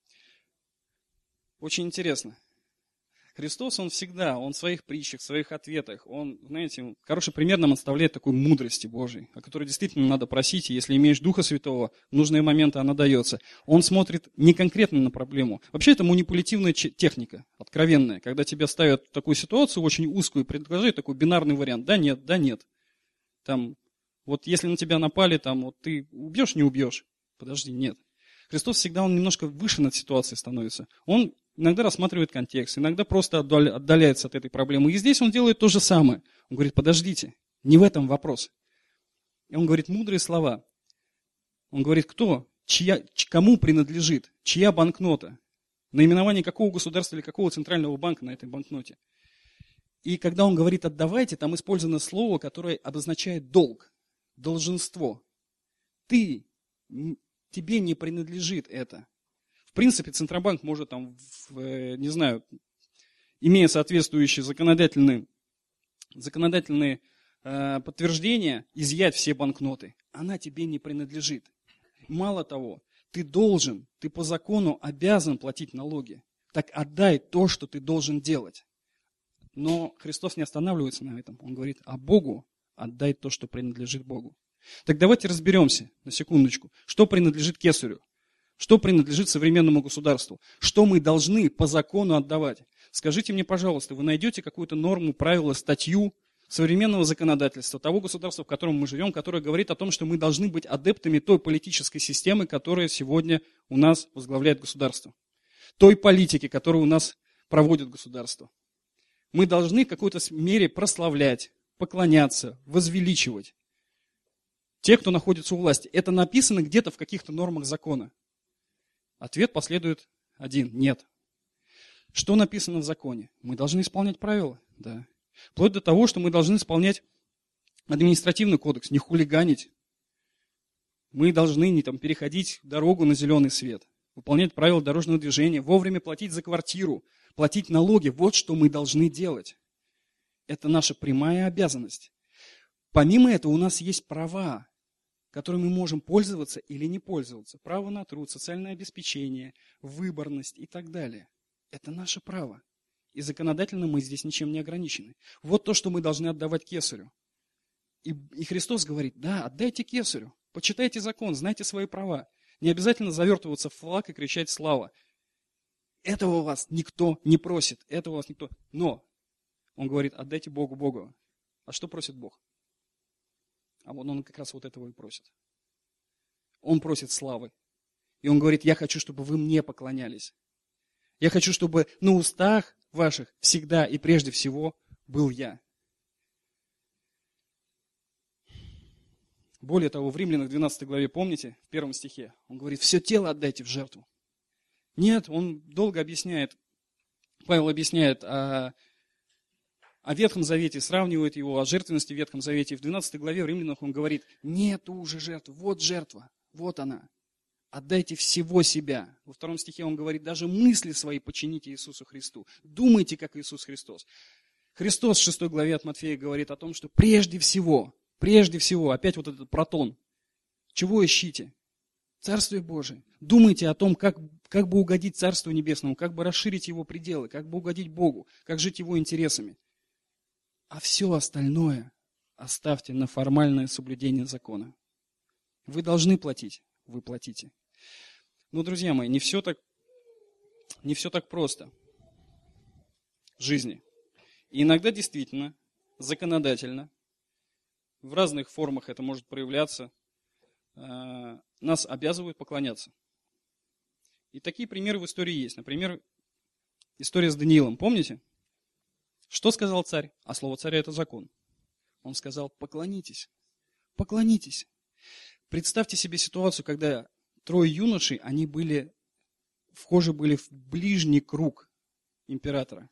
Очень интересно. Христос, Он всегда, Он в своих притчах, в своих ответах, Он, знаете, хороший пример нам оставляет такой мудрости Божьей, о которой действительно надо просить, и если имеешь Духа Святого, в нужные моменты она дается. Он смотрит не конкретно на проблему. Вообще это манипулятивная техника, откровенная, когда тебя ставят в такую ситуацию очень узкую и предложают такой бинарный вариант. Да, нет, да, нет. Там, вот если на тебя напали, там, вот ты убьешь, не убьешь? Подожди, нет. Христос всегда, Он немножко выше над ситуацией становится. Он иногда рассматривает контекст, иногда просто отдаляется от этой проблемы. И здесь Он делает то же самое. Он говорит: подождите, Не в этом вопрос. И он говорит мудрые слова. Он говорит, кто, чья, кому принадлежит, чья банкнота, наименование какого государства или какого центрального банка на этой банкноте. И когда он говорит «отдавайте», там использовано слово, которое обозначает долг, долженство. Ты, тебе не принадлежит это. В принципе, Центробанк может, там, в, не знаю, имея соответствующие законодательные, законодательные э, подтверждения, изъять все банкноты. Она тебе не принадлежит. Мало того, ты должен, ты по закону обязан платить налоги. Так отдай то, что ты должен делать. Но Христос не останавливается на этом. Он говорит, а Богу отдай то, что принадлежит Богу. Так давайте разберемся на секундочку, что принадлежит Кесарю, что принадлежит современному государству, что мы должны по закону отдавать. Скажите мне, пожалуйста, вы найдете какую-то норму, правило, статью современного законодательства, того государства, в котором мы живем, которое говорит о том, что мы должны быть адептами той политической системы, которая сегодня у нас возглавляет государство, той политики, которую у нас проводит государство. Мы должны в какой-то мере прославлять, поклоняться, возвеличивать тех, кто находится у власти. Это написано где-то в каких-то нормах закона. Ответ последует один – нет. Что написано в законе? Мы должны исполнять правила? Да. Вплоть до того, что мы должны исполнять административный кодекс, не хулиганить. Мы должны не там, переходить дорогу на зеленый свет, выполнять правила дорожного движения, вовремя платить за квартиру, платить налоги. Вот что мы должны делать. Это наша прямая обязанность. Помимо этого у нас есть права, которыми мы можем пользоваться или не пользоваться. Право на труд, социальное обеспечение, выборность и так далее. Это наше право. И законодательно мы здесь ничем не ограничены. Вот то, что мы должны отдавать Кесарю. И, и Христос говорит, да, отдайте Кесарю, почитайте закон, знайте свои права. Не обязательно завертываться в флаг и кричать «слава». Этого вас никто не просит, этого вас никто... Но он говорит, отдайте Богу Богу. А что просит Бог? А вот он как раз вот этого и просит. Он просит славы. И он говорит, я хочу, чтобы вы мне поклонялись. Я хочу, чтобы на устах ваших всегда и прежде всего был я. Более того, в Римлянах двенадцатой главе, помните, в первом стихе, он говорит, все тело отдайте в жертву. Нет, он долго объясняет, Павел объясняет о, о Ветхом Завете, сравнивает его, о жертвенности в Ветхом Завете. И в двенадцатой главе в Римлянах он говорит, нет уже жертвы, вот жертва, вот она. Отдайте всего себя. Во втором стихе он говорит, даже мысли свои подчините Иисусу Христу. Думайте, как Иисус Христос. Христос в шестой главе от Матфея говорит о том, что прежде всего, прежде всего, опять вот этот протон, чего ищите? Царствие Божие. Думайте о том, как, как бы угодить Царству Небесному, как бы расширить его пределы, как бы угодить Богу, как жить его интересами. А все остальное оставьте на формальное соблюдение закона. Вы должны платить, вы платите. Но, друзья мои, не все так, не все так просто в жизни. И иногда действительно, законодательно, в разных формах это может проявляться, нас обязывают поклоняться. И такие примеры в истории есть. Например, история с Даниилом. Помните? Что сказал царь? А слово царя – это закон. Он сказал, поклонитесь, поклонитесь. Представьте себе ситуацию, когда трое юношей, они были, вхожи были в ближний круг императора.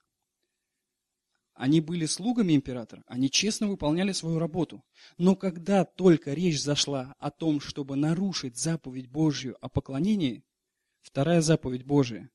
Они были слугами императора, они честно выполняли свою работу. Но когда только речь зашла о том, чтобы нарушить заповедь Божью о поклонении, вторая заповедь Божия,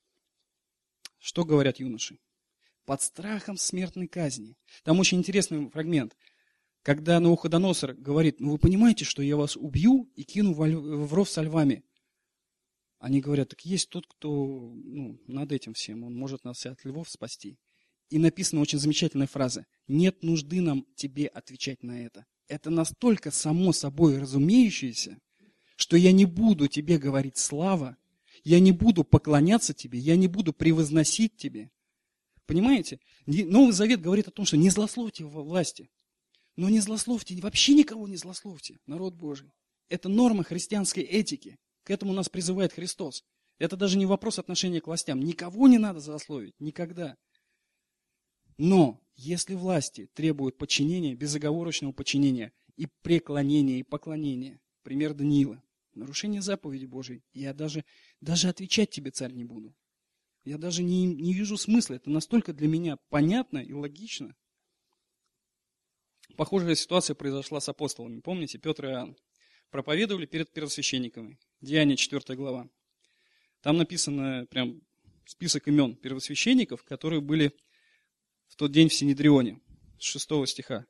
что говорят юноши? Под страхом смертной казни. Там очень интересный фрагмент, когда Навуходоносор говорит, ну вы понимаете, что я вас убью и кину в ров со львами. Они говорят, так есть тот, кто ну, над этим всем, он может нас от львов спасти. И написана очень замечательная фраза. Нет нужды нам тебе отвечать на это. Это настолько само собой разумеющееся, что я не буду тебе говорить слава, я не буду поклоняться тебе, я не буду превозносить тебе. Понимаете? Новый Завет говорит о том, что не злословьте во власти. Но не злословьте, вообще никого не злословьте, народ Божий. Это норма христианской этики. К этому нас призывает Христос. Это даже не вопрос отношения к властям. Никого не надо злословить, никогда. Но если власти требуют подчинения, безоговорочного подчинения и преклонения, и поклонения, пример Даниила, нарушение заповеди Божией, я даже, даже отвечать тебе, царь, не буду. Я даже не, не вижу смысла. Это настолько для меня понятно и логично. Похожая ситуация произошла с апостолами. Помните, Петр и Иоанн проповедовали перед первосвященниками. Деяния, четвёртая глава. Там написано прям список имен первосвященников, которые были в тот день в Синедрионе, с шестого стиха.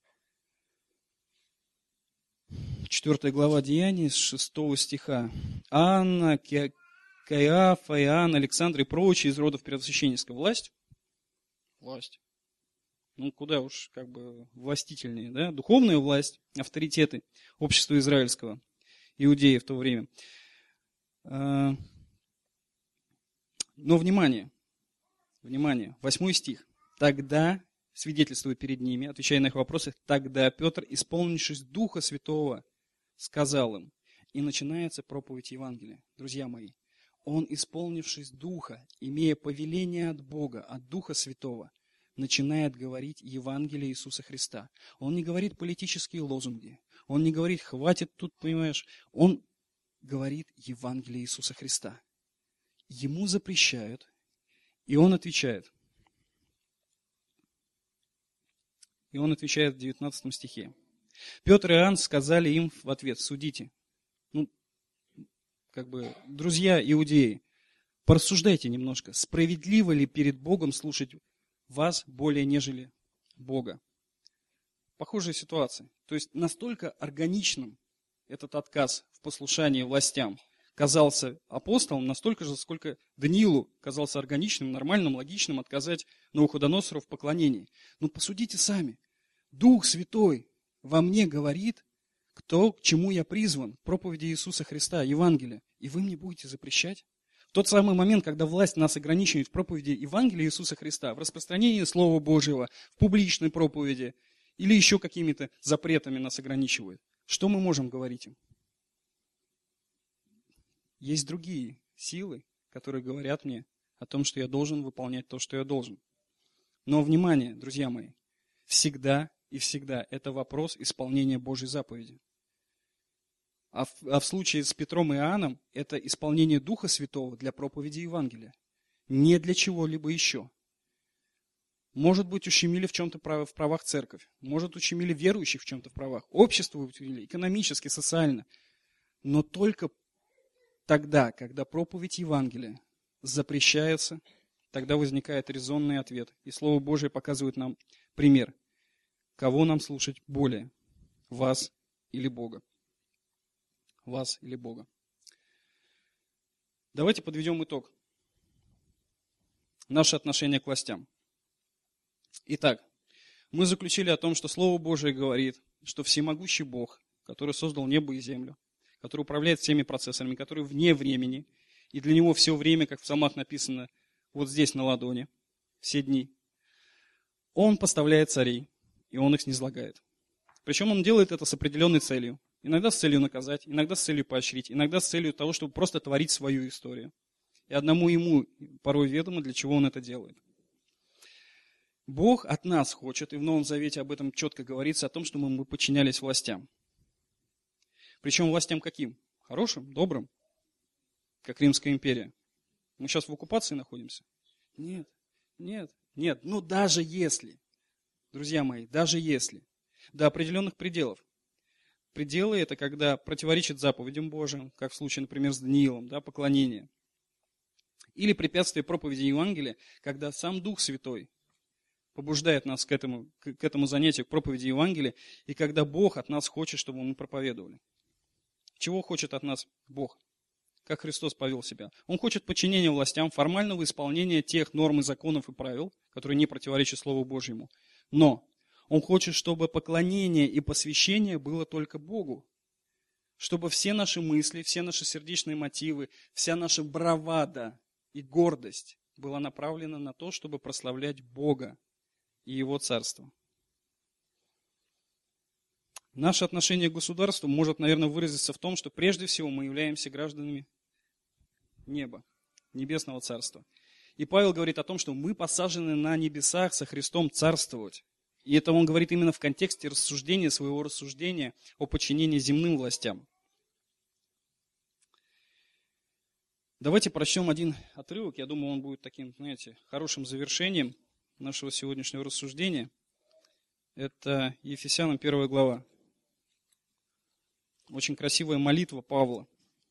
четвёртая глава Деяний, с шестого стиха. Анна, Каиафа, Иоанн, Александр и прочие из родов первосвященнической. Власть? Власть. Ну, куда уж как бы властительнее, да? Духовная власть, авторитеты общества израильского, иудеи в то время. Но внимание, внимание, восьмой стих. Тогда, свидетельствуя перед ними, отвечая на их вопросы, тогда Петр, исполнившись Духа Святого, сказал им, и начинается проповедь Евангелия. Друзья мои, он, исполнившись Духа, имея повеление от Бога, от Духа Святого, начинает говорить Евангелие Иисуса Христа. Он не говорит политические лозунги, он не говорит, хватит тут, понимаешь, он говорит Евангелие Иисуса Христа. Ему запрещают, и он отвечает. И он отвечает в девятнадцатом стихе. Петр и Иоанн сказали им в ответ, судите. Ну, как бы, друзья иудеи, порассуждайте немножко, справедливо ли перед Богом слушать вас более, нежели Бога? Похожая ситуация. То есть настолько органичным этот отказ в послушании властям казался апостолом, настолько же, сколько Даниилу казался органичным, нормальным, логичным отказать Навуходоносору в поклонении. Ну, посудите сами. Дух Святой во мне говорит, кто, к чему я призван, проповеди Иисуса Христа, Евангелия, и вы мне будете запрещать? В тот самый момент, когда власть нас ограничивает в проповеди Евангелия Иисуса Христа, в распространении Слова Божьего, в публичной проповеди, или еще какими-то запретами нас ограничивают, что мы можем говорить им? Есть другие силы, которые говорят мне о том, что я должен выполнять то, что я должен. Но, внимание, друзья мои, всегда и всегда это вопрос исполнения Божьей заповеди. А в, а в случае с Петром и Иоанном это исполнение Духа Святого для проповеди Евангелия. Не для чего-либо еще. Может быть, ущемили в чем-то в правах церковь. Может, ущемили верующих в чем-то в правах. Общество ущемили, экономически, социально. Но только тогда, когда проповедь Евангелия запрещается, тогда возникает резонный ответ. И Слово Божие показывает нам пример. Кого нам слушать более? Вас или Бога? Вас или Бога? Давайте подведем итог. Наше отношение к властям. Итак, мы заключили о том, что Слово Божие говорит, что всемогущий Бог, который создал небо и землю, который управляет всеми процессорами, который вне времени, и для него все время, как в псалмах написано, вот здесь на ладони, все дни. Он поставляет царей, и он их снизлагает. Причем он делает это с определенной целью. Иногда с целью наказать, иногда с целью поощрить, иногда с целью того, чтобы просто творить свою историю. И одному ему порой ведомо, для чего он это делает. Бог от нас хочет, и в Новом Завете об этом четко говорится, о том, что мы подчинялись властям. Причем властям каким? Хорошим, добрым, как Римская империя. Мы сейчас в оккупации находимся? Нет, нет, нет. Ну даже если, друзья мои, даже если, до определенных пределов. Пределы – это когда противоречит заповедям Божьим, как в случае, например, с Даниилом, да, поклонение. Или препятствие проповеди Евангелия, когда сам Дух Святой побуждает нас к этому, к этому занятию, к проповеди Евангелия, и когда Бог от нас хочет, чтобы мы проповедовали. Чего хочет от нас Бог? Как Христос повел себя? Он хочет подчинения властям, формального исполнения тех норм и законов и правил, которые не противоречат Слову Божьему. Но Он хочет, чтобы поклонение и посвящение было только Богу. Чтобы все наши мысли, все наши сердечные мотивы, вся наша бравада и гордость была направлена на то, чтобы прославлять Бога и Его Царство. Наше отношение к государству может, наверное, выразиться в том, что прежде всего мы являемся гражданами неба, небесного царства. И Павел говорит о том, что мы посажены на небесах со Христом царствовать. И это он говорит именно в контексте рассуждения, своего рассуждения о подчинении земным властям. Давайте прочтем один отрывок. Я думаю, он будет таким, знаете, хорошим завершением нашего сегодняшнего рассуждения. Это Ефесянам первая глава. Очень красивая молитва Павла.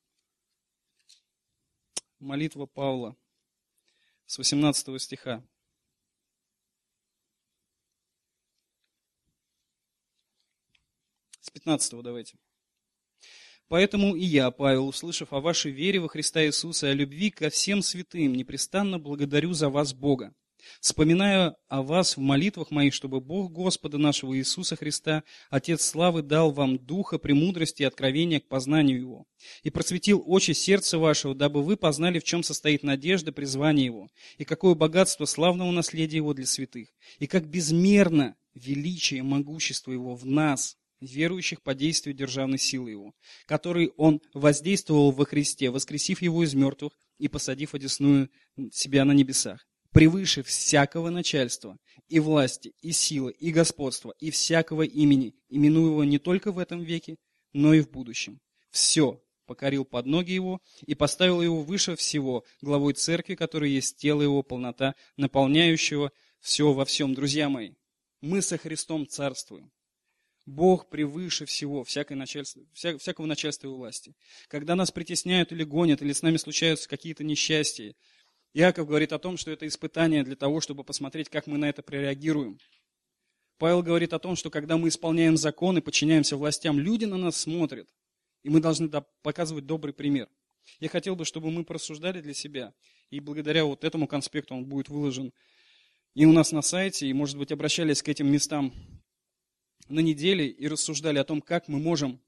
Молитва Павла с восемнадцатого стиха. С пятнадцатого давайте. «Поэтому и я, Павел, услышав о вашей вере во Христа Иисуса и о любви ко всем святым, непрестанно благодарю за вас Бога. Вспоминаю о вас в молитвах моих, чтобы Бог Господа нашего Иисуса Христа, Отец славы, дал вам духа премудрости и откровения к познанию Его, и просветил очи сердца вашего, дабы вы познали, в чем состоит надежда призвания Его, и какое богатство славного наследия Его для святых, и как безмерно величие и могущество Его в нас, верующих по действию державной силы Его, который Он воздействовал во Христе, воскресив Его из мертвых и посадив одесную себя на небесах, превыше всякого начальства, и власти, и силы, и господства, и всякого имени, именуя Его не только в этом веке, но и в будущем. Все покорил под ноги Его и поставил Его выше всего, главой церкви, которая есть тело Его, полнота, наполняющего все во всем. Друзья мои, мы со Христом царствуем. Бог превыше всего, всякое начальство, вся, всякого начальства и власти. Когда нас притесняют или гонят, или с нами случаются какие-то несчастья, Иаков говорит о том, что это испытание для того, чтобы посмотреть, как мы на это прореагируем. Павел говорит о том, что когда мы исполняем закон и подчиняемся властям, люди на нас смотрят, и мы должны показывать добрый пример. Я хотел бы, чтобы мы порассуждали для себя, и благодаря вот этому конспекту он будет выложен и у нас на сайте, и, может быть, обращались к этим местам на неделе и рассуждали о том, как мы можем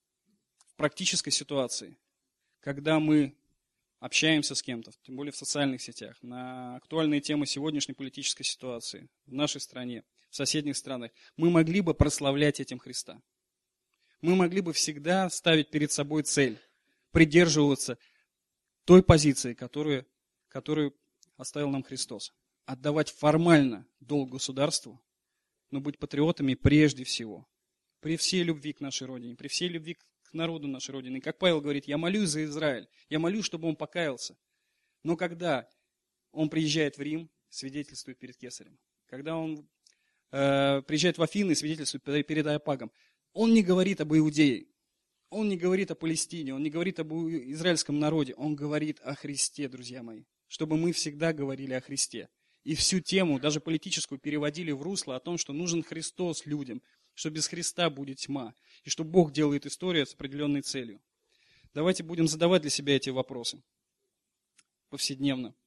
в практической ситуации, когда мы общаемся с кем-то, тем более в социальных сетях, на актуальные темы сегодняшней политической ситуации в нашей стране, в соседних странах, мы могли бы прославлять этим Христа. Мы могли бы всегда ставить перед собой цель, придерживаться той позиции, которую, которую оставил нам Христос. Отдавать формально долг государству, но быть патриотами прежде всего, при всей любви к нашей Родине, при всей любви к народу нашей Родины. И как Павел говорит, я молюсь за Израиль, я молюсь, чтобы он покаялся. Но когда он приезжает в Рим, свидетельствует перед Кесарем, когда он э, приезжает в Афины, свидетельствует перед Ариапагом, он не говорит об Иудее, он не говорит о Палестине, он не говорит об израильском народе, он говорит о Христе, друзья мои, чтобы мы всегда говорили о Христе. И всю тему, даже политическую, переводили в русло о том, что нужен Христос людям, что без Христа будет тьма, и что Бог делает историю с определенной целью. Давайте будем задавать для себя эти вопросы повседневно.